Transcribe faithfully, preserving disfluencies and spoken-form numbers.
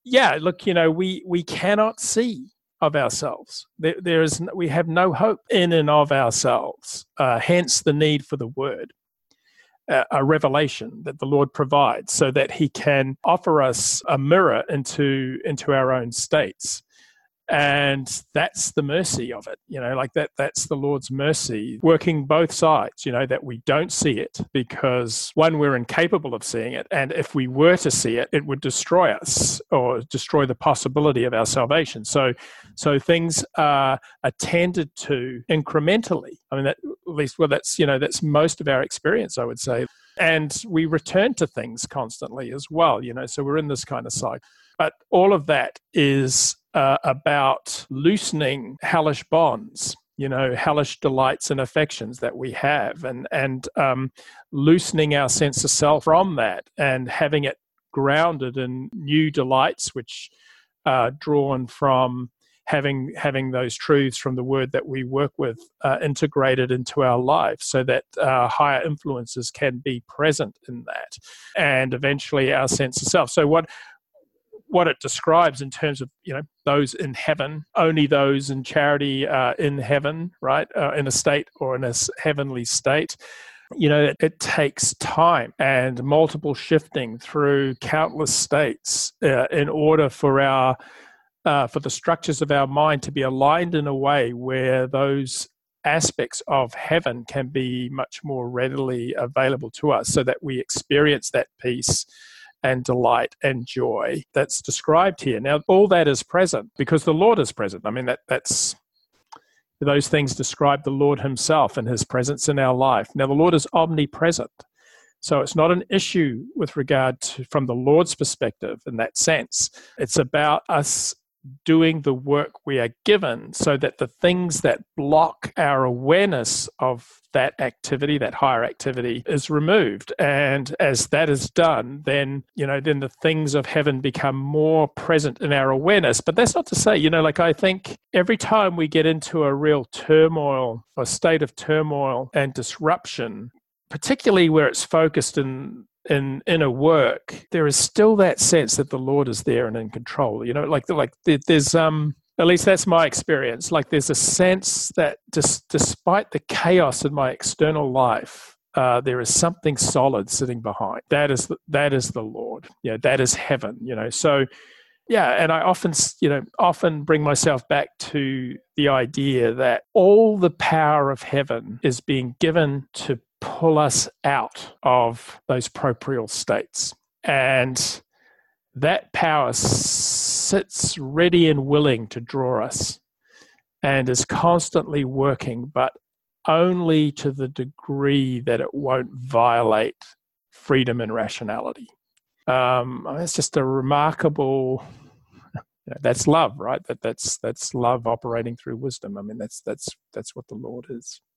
yeah, look, you know, we we cannot see of ourselves. There, there is we have no hope in and of ourselves. Uh, hence the need for the word, uh, a revelation that the Lord provides, so that He can offer us a mirror into into our own states. And that's the mercy of it, you know, like that, that's the Lord's mercy working both sides, you know, that we don't see it because, one, we're incapable of seeing it. And if we were to see it, it would destroy us or destroy the possibility of our salvation. So, so things are attended to incrementally. I mean, that, at least, well, that's, you know, that's most of our experience, I would say. And we return to things constantly as well, you know, so we're in this kind of cycle. But all of that is uh, about loosening hellish bonds, you know, hellish delights and affections that we have, and and um, loosening our sense of self from that and having it grounded in new delights, which are drawn from having having those truths from the word that we work with uh, integrated into our life, so that uh, higher influences can be present in that, and eventually our sense of self. So what what it describes in terms of, you know, those in heaven, only those in charity are in heaven, right, uh, in a state or in a heavenly state. You know, it, it takes time and multiple shifting through countless states uh, in order for our uh, for the structures of our mind to be aligned in a way where those aspects of heaven can be much more readily available to us, so that we experience that peace and delight and joy that's described here. Now, all that is present because the Lord is present. I mean, that that's those things describe the Lord Himself and His presence in our life. Now, the Lord is omnipresent. So it's not an issue with regard to, from the Lord's perspective in that sense. It's about us doing the work we are given, so that the things that block our awareness of that activity, that higher activity, is removed. And as that is done, then, you know, then the things of heaven become more present in our awareness. But that's not to say, you know, like I think every time we get into a real turmoil, a state of turmoil and disruption, particularly where it's focused in in inner work, there is still that sense that the Lord is there and in control. You know, like like there's um at least that's my experience. Like there's a sense that just despite the chaos in my external life, uh, there is something solid sitting behind. That is the, that is the Lord. Yeah, that is heaven. You know, so yeah, and I often you know often bring myself back to the idea that all the power of heaven is being given to pull us out of those proprial states. And that power sits ready and willing to draw us and is constantly working, but only to the degree that it won't violate freedom and rationality. Um, it's just a remarkable... You know, that's love, right? That that's that's love operating through wisdom. I mean, that's that's that's what the Lord is.